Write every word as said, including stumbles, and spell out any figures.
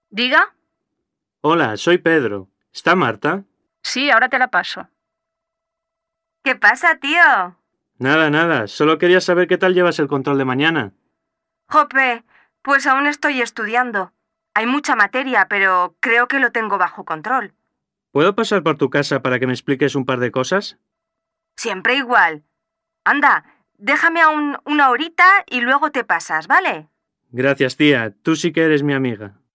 ¿Diga? Hola, soy Pedro. ¿Está Marta? Sí, ahora te la paso. ¿Qué pasa, tío? Nada, nada. Solo quería saber qué tal llevas el control de mañana. Jope, pues aún estoy estudiando. Hay mucha materia, pero creo que lo tengo bajo control. ¿Puedo pasar por tu casa para que me expliques un par de cosas? Siempre igual. Anda, déjame aún una horita y luego te pasas, ¿vale? Gracias, tía. Tú sí que eres mi amiga.